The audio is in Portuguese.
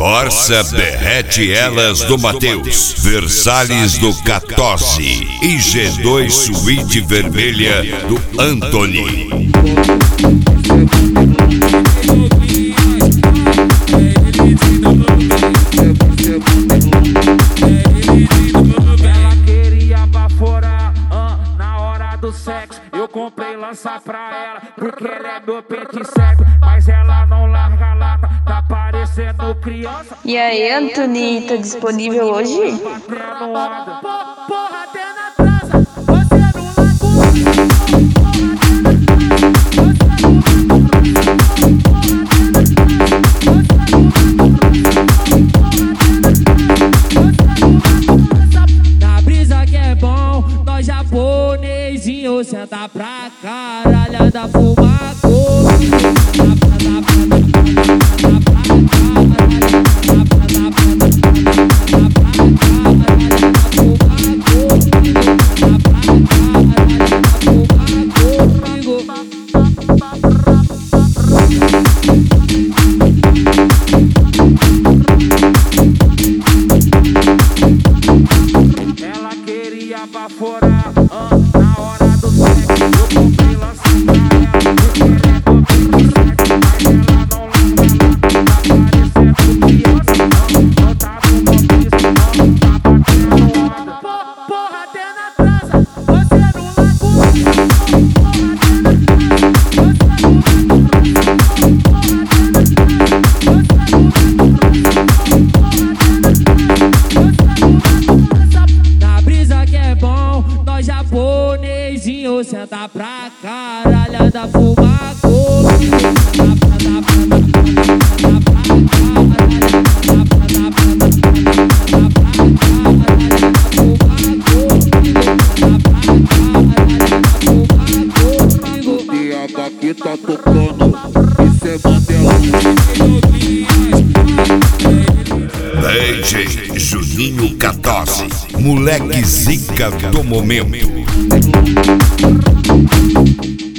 Corsa derrete elas do Mateus, Versalhes do 14 e G2 suíte vermelha do Anthony. Ela queria baforar na hora do sexo. Eu comprei lança pra ela porque ela é meu pente seco. Mas ela não larga a lata, tá parecendo criança. E aí, Anthony, tá disponível hoje? Porra, até na trança, você não na brisa que é bom, nós japonesinho senta pra caralho da fumaça. Ela queria baforar na hora do sexo. Eu comprei lança pra ela porque ela é meu pente seco. Mas ela não larga lá, tá parecendo criança. Não tá no mobício, não tá batendo onda. Porra, até na trança, você não larga o na brisa que é bom, nós japonesinho senta pra caralho da fumaça. Que tá tocando, isso é Mandela. DJ Juninho 14, moleque zica do momento.